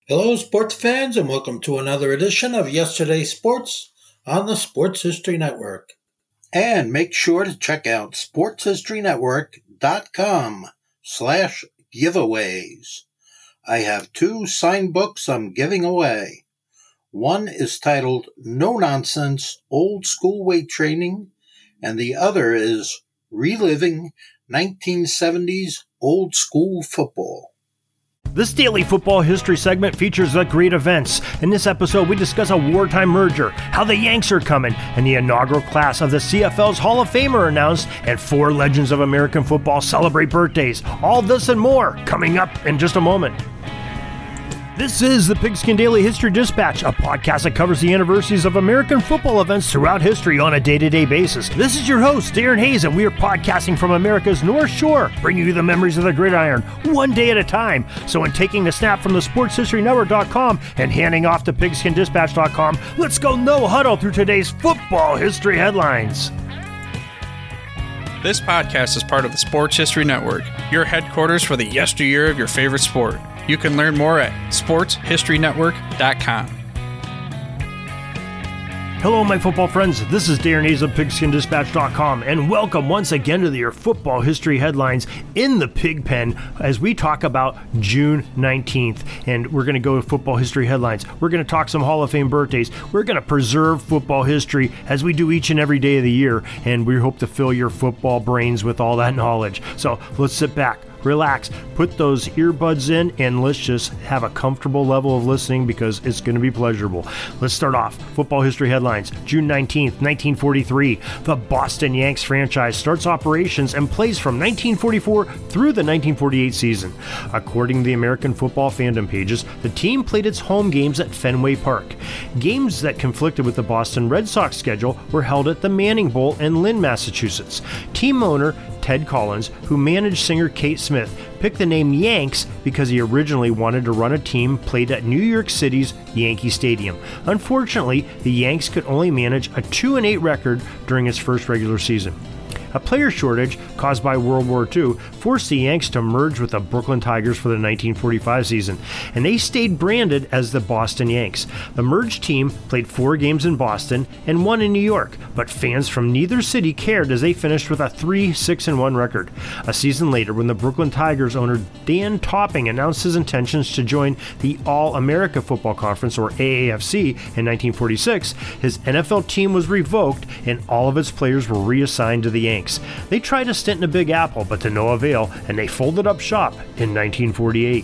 Hello, sports fans, and welcome to another edition of Yesterday's Sports on the Sports History Network. And make sure to check out sportshistorynetwork.com/giveaways. I have two signed books I'm giving away. One is titled No Nonsense Old School Weight Training, and the other is Reliving 1970s Old School Football. This daily football history segment features the great events. In this episode, we discuss a wartime merger, how the Yanks are coming, and the inaugural class of the CFL's Hall of Fame are announced, and four legends of American football celebrate birthdays. All this and more coming up in just a moment. This is the Pigskin Daily History Dispatch, a podcast that covers the anniversaries of American football events throughout history on a day-to-day basis. This is your host, Darren Hayes, and we are podcasting from America's North Shore, bringing you the memories of the gridiron, one day at a time. So in taking the snap from the sportshistorynetwork.com and handing off to pigskindispatch.com, let's go no huddle through today's football history headlines. This podcast is part of the Sports History Network, your headquarters for the yesteryear of your favorite sport. You can learn more at sportshistorynetwork.com. Hello, my football friends. This is Darren Hayes of pigskindispatch.com, and welcome once again to your football history headlines in the Pig Pen as we talk about June 19th. And we're going to go to football history headlines. We're going to talk some Hall of Fame birthdays. We're going to preserve football history as we do each and every day of the year, and we hope to fill your football brains with all that knowledge. So let's sit back, relax, put those earbuds in, and let's just have a comfortable level of listening because it's going to be pleasurable. Let's start off. Football history headlines. June 19th, 1943. The Boston Yanks franchise starts operations and plays from 1944 through the 1948 season. According to the American football fandom pages, the team played its home games at Fenway Park. Games that conflicted with the Boston Red Sox schedule were held at the Manning Bowl in Lynn, Massachusetts. Team owner Ted Collins, who managed singer Kate Smith, picked the name Yanks because he originally wanted to run a team played at New York City's Yankee Stadium. Unfortunately, the Yanks could only manage a 2-8 record during its first regular season. A player shortage caused by World War II forced the Yanks to merge with the Brooklyn Tigers for the 1945 season, and they stayed branded as the Boston Yanks. The merged team played 4 games in Boston and 1 in New York, but fans from neither city cared as they finished with a 3-6-1 record. A season later, when the Brooklyn Tigers owner Dan Topping announced his intentions to join the All-America Football Conference, or AAFC, in 1946, his NFL team was revoked and all of its players were reassigned to the Yanks. They tried a stint in the Big Apple, but to no avail, and they folded up shop in 1948.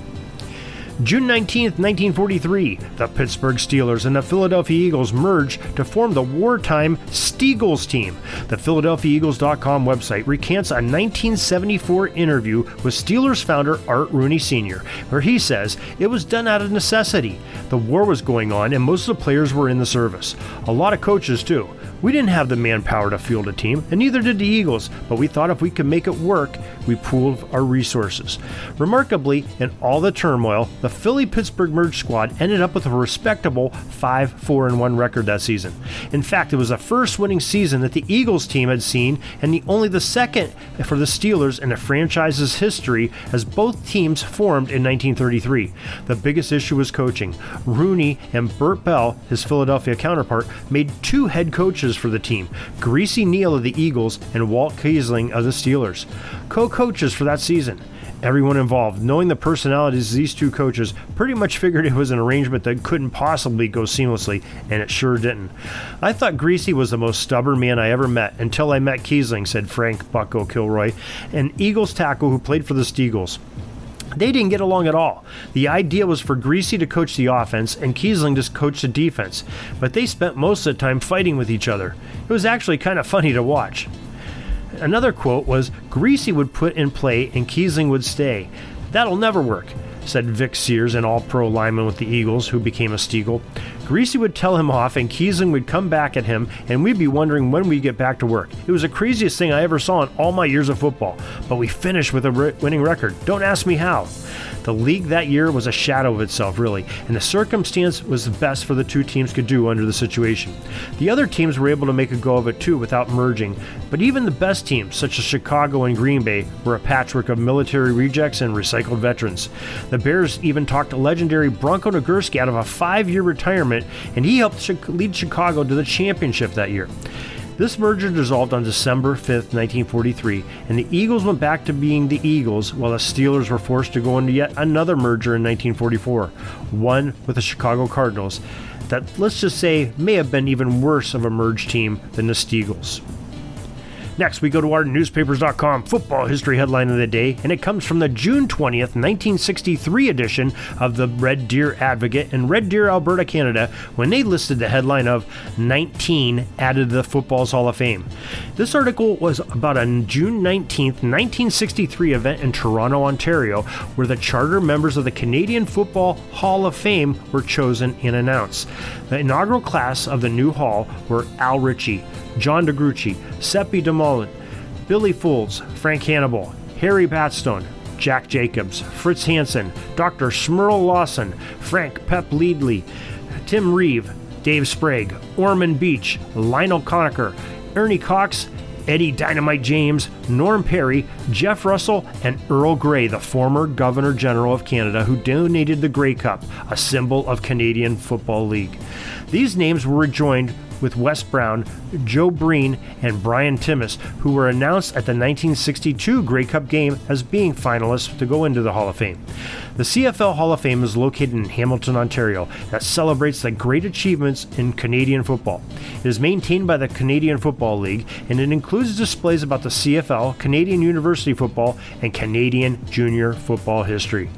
June 19th, 1943, the Pittsburgh Steelers and the Philadelphia Eagles merged to form the wartime Steagles team. The PhiladelphiaEagles.com website recants a 1974 interview with Steelers founder Art Rooney Sr., where he says it was done out of necessity. The war was going on and most of the players were in the service. A lot of coaches too. We didn't have the manpower to field a team, and neither did the Eagles, but we thought if we could make it work, we pooled our resources. Remarkably, in all the turmoil, the Philly-Pittsburgh merged squad ended up with a respectable 5-4-1 record that season. In fact, it was the first winning season that the Eagles team had seen, and only the second for the Steelers in the franchise's history, as both teams formed in 1933. The biggest issue was coaching. Rooney and Bert Bell, his Philadelphia counterpart, made 2 head coaches for the team, Greasy Neal of the Eagles and Walt Kiesling of the Steelers. Co-coaches for that season. Everyone involved, knowing the personalities of these 2 coaches, pretty much figured it was an arrangement that couldn't possibly go seamlessly, and it sure didn't. I thought Greasy was the most stubborn man I ever met until I met Kiesling, said Frank Bucko Kilroy, an Eagles tackle who played for the Steagles. They didn't get along at all. The idea was for Greasy to coach the offense and Kiesling to coach the defense, but they spent most of the time fighting with each other. It was actually kind of funny to watch. Another quote was, Greasy would put in play and Kiesling would stay. That'll never work, said Vic Sears, an all-pro lineman with the Eagles who became a Steagle. Greasy would tell him off and Kiesling would come back at him and we'd be wondering when we'd get back to work. It was the craziest thing I ever saw in all my years of football, but we finished with a winning record. Don't ask me how. The league that year was a shadow of itself, really, and the circumstance was the best for the two teams could do under the situation. The other teams were able to make a go of it too without merging, but even the best teams, such as Chicago and Green Bay, were a patchwork of military rejects and recycled veterans. The Bears even talked legendary Bronco Nagurski out of a 5-year retirement, and he helped lead Chicago to the championship that year. This merger dissolved on December 5th, 1943, and the Eagles went back to being the Eagles, while the Steelers were forced to go into yet another merger in 1944, one with the Chicago Cardinals, that, let's just say, may have been even worse of a merged team than the Steagles. Next, we go to our newspapers.com football history headline of the day, and it comes from the June 20th, 1963 edition of the Red Deer Advocate in Red Deer, Alberta, Canada, when they listed the headline of 19 added to the Football's Hall of Fame. This article was about a June 19th, 1963 event in Toronto, Ontario, where the charter members of the Canadian Football Hall of Fame were chosen and announced. The inaugural class of the new hall were Al Ritchie, John DeGrucci, Seppi DeMolin, Billy Fools, Frank Hannibal, Harry Batstone, Jack Jacobs, Fritz Hansen, Dr. Schmerl Lawson, Frank Pep Leadley, Tim Reeve, Dave Sprague, Ormond Beach, Lionel Conacher, Ernie Cox, Eddie Dynamite James, Norm Perry, Jeff Russell, and Earl Grey, the former Governor General of Canada, who donated the Grey Cup, a symbol of Canadian Football League. These names were rejoined with Wes Brown, Joe Breen, and Brian Timmis, who were announced at the 1962 Grey Cup game as being finalists to go into the Hall of Fame. The CFL Hall of Fame is located in Hamilton, Ontario, that celebrates the great achievements in Canadian football. It is maintained by the Canadian Football League, and it includes displays about the CFL, Canadian University football, and Canadian junior football history.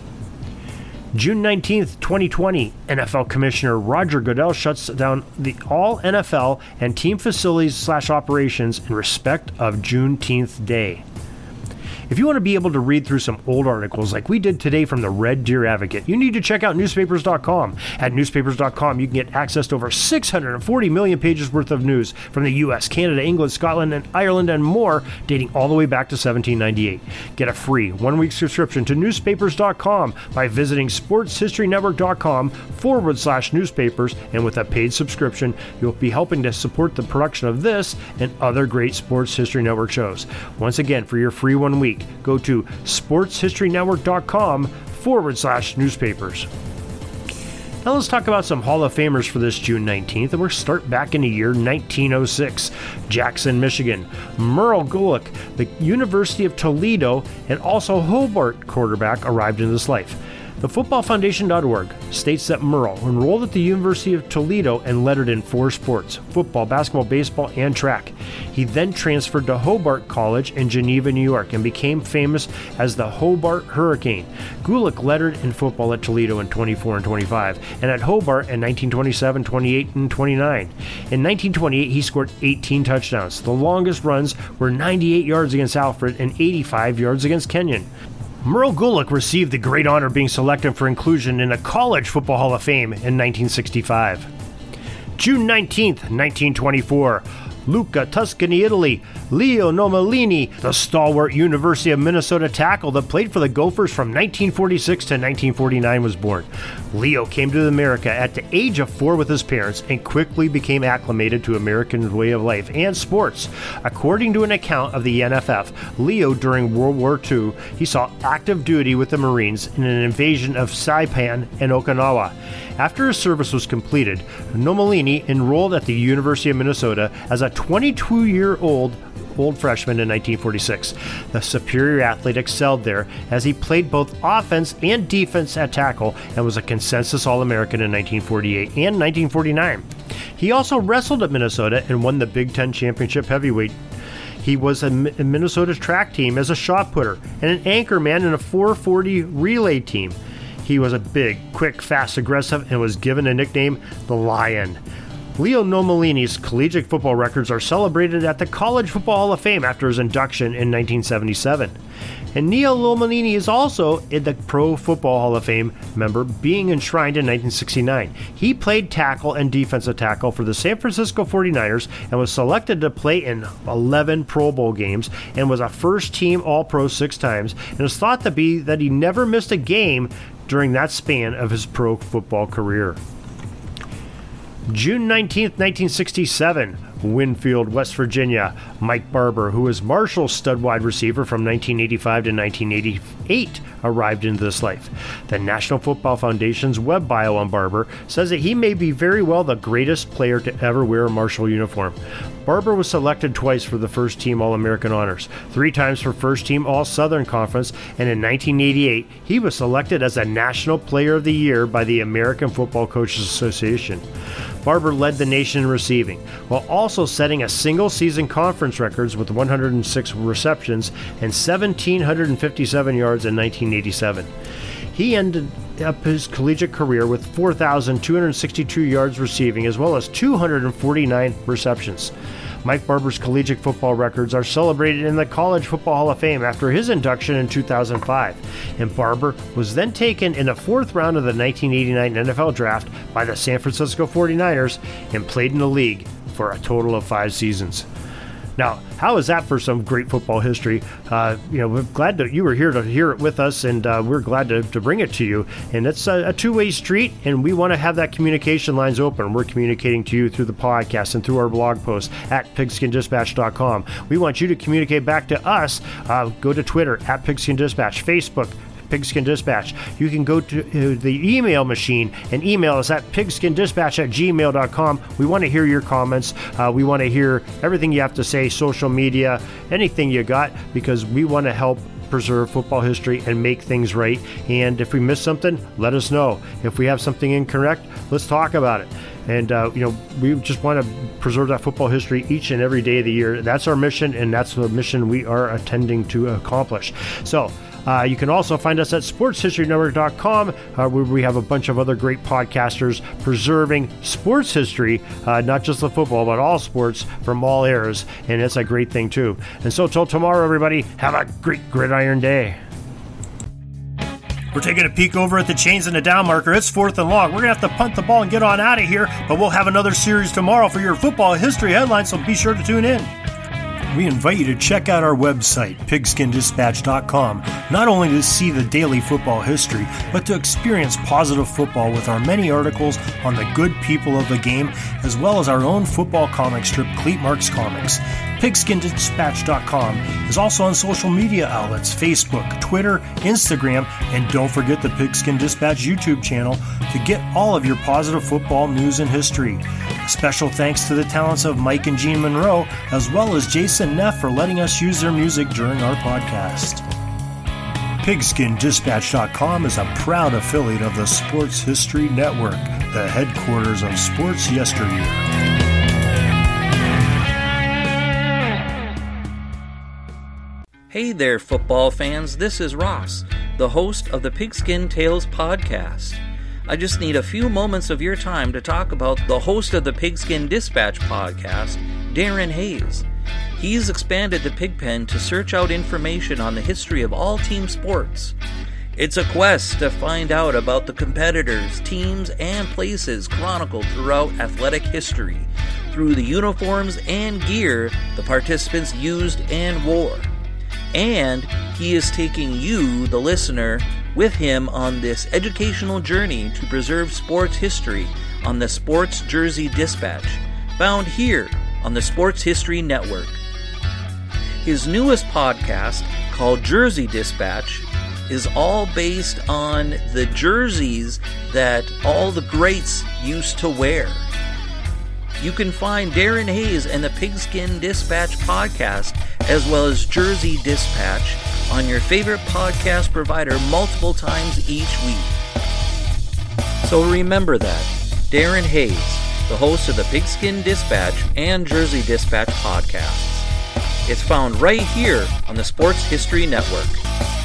June 19th, 2020, NFL Commissioner Roger Goodell shuts down all NFL and team facilities/operations in respect of Juneteenth Day. If you want to be able to read through some old articles like we did today from the Red Deer Advocate, you need to check out newspapers.com. At newspapers.com, you can get access to over 640 million pages worth of news from the U.S., Canada, England, Scotland, and Ireland, and more, dating all the way back to 1798. Get a free 1-week subscription to newspapers.com by visiting sportshistorynetwork.com/newspapers, and with a paid subscription, you'll be helping to support the production of this and other great Sports History Network shows. Once again, for your free 1 week, go to sportshistorynetwork.com/newspapers. Now let's talk about some Hall of Famers for this June 19th, and we'll start back in the year 1906. Jackson, Michigan. Merle Gulick, the University of Toledo and also Hobart quarterback, arrived in this life. The footballfoundation.org states that Merle enrolled at the University of Toledo and lettered in 4 sports: football, basketball, baseball, and track. He then transferred to Hobart College in Geneva, New York, and became famous as the Hobart Hurricane. Gulick lettered in football at Toledo in 24 and 25, and at Hobart in 1927, 28, and 29. In 1928, he scored 18 touchdowns. The longest runs were 98 yards against Alfred and 85 yards against Kenyon. Merle Gulick received the great honor of being selected for inclusion in the College Football Hall of Fame in 1965. June 19th, 1924. Lucca, Tuscany, Italy. Leo Nomellini, the stalwart University of Minnesota tackle that played for the Gophers from 1946 to 1949, was born. Leo came to America at the age of 4 with his parents and quickly became acclimated to American way of life and sports. According to an account of the NFF, Leo, during World War II, he saw active duty with the Marines in an invasion of Saipan and Okinawa. After his service was completed, Nomellini enrolled at the University of Minnesota as a 22-year-old freshman in 1946. The superior athlete excelled there as he played both offense and defense at tackle and was a consensus All-American in 1948 and 1949. He also wrestled at Minnesota and won the Big Ten Championship heavyweight. He was in Minnesota's track team as a shot putter and an anchor man in a 440 relay team. He was a big, quick, fast, aggressive, and was given a nickname, the Lion. Leo Nomellini's collegiate football records are celebrated at the College Football Hall of Fame after his induction in 1977. And Leo Nomellini is also in the Pro Football Hall of Fame member, being enshrined in 1969. He played tackle and defensive tackle for the San Francisco 49ers and was selected to play in 11 Pro Bowl games and was a first-team All-Pro 6 times, and is thought to be that he never missed a game during that span of his pro football career. June 19th, 1967, Winfield, West Virginia. Mike Barber, who was Marshall's stud wide receiver from 1985 to 1988, arrived into this life. The National Football Foundation's web bio on Barber says that he may be very well the greatest player to ever wear a Marshall uniform. Barber was selected twice for the first-team All-American honors, 3 times for first-team All-Southern Conference, and in 1988, he was selected as a National Player of the Year by the American Football Coaches Association. Barber led the nation in receiving, while also setting a single-season conference records with 106 receptions and 1,757 yards in 1987. He ended up his collegiate career with 4,262 yards receiving, as well as 249 receptions. Mike Barber's collegiate football records are celebrated in the College Football Hall of Fame after his induction in 2005, and Barber was then taken in the 4th round of the 1989 NFL Draft by the San Francisco 49ers and played in the league for a total of 5 seasons. Now, how is that for some great football history? We're glad that you were here to hear it with us, and we're glad to bring it to you. And it's a two-way street, and we want to have that communication lines open. We're communicating to you through the podcast and through our blog post at pigskindispatch.com. We want you to communicate back to us. Go to Twitter at Pigskin Dispatch, Facebook, Pigskin Dispatch. You can go to the email machine and email us at pigskindispatch@gmail.com. We want to hear your comments. We want to hear everything you have to say, social media, anything you got, because we want to help preserve football history and make things right. And if we miss something, let us know. If we have something incorrect, let's talk about it. And, we just want to preserve that football history each and every day of the year. That's our mission, and that's the mission we are attending to accomplish. So, you can also find us at sportshistorynetwork.com, where we have a bunch of other great podcasters preserving sports history, not just the football, but all sports from all eras, and it's a great thing too. And so till tomorrow, everybody, have a great gridiron day. We're taking a peek over at the chains and the down marker. It's 4th and long. We're going to have to punt the ball and get on out of here, but we'll have another series tomorrow for your football history headlines, so be sure to tune in. We invite you to check out our website, pigskindispatch.com, not only to see the daily football history, but to experience positive football with our many articles on the good people of the game, as well as our own football comic strip, Cleat Marks Comics. Pigskindispatch.com is also on social media outlets, Facebook, Twitter, Instagram, and don't forget the Pigskin Dispatch YouTube channel to get all of your positive football news and history. Special thanks to the talents of Mike and Gene Monroe, as well as Jason Neff for letting us use their music during our podcast. PigskinDispatch.com is a proud affiliate of the Sports History Network, the headquarters of sports yesteryear. Hey there, football fans. This is Ross, the host of the Pigskin Tales podcast. I just need a few moments of your time to talk about the host of the Pigskin Dispatch podcast, Darren Hayes. He's expanded the Pigpen to search out information on the history of all team sports. It's a quest to find out about the competitors, teams, and places chronicled throughout athletic history, through the uniforms and gear the participants used and wore. And he is taking you, the listener, with him on this educational journey to preserve sports history on the Sports Jersey Dispatch, found here on the Sports History Network. His newest podcast, called Jersey Dispatch, is all based on the jerseys that all the greats used to wear. You can find Darren Hayes and the Pigskin Dispatch podcast, as well as Jersey Dispatch, on your favorite podcast provider multiple times each week. So remember that, Darren Hayes, the host of the Pigskin Dispatch and Jersey Dispatch podcasts. It's found right here on the Sports History Network.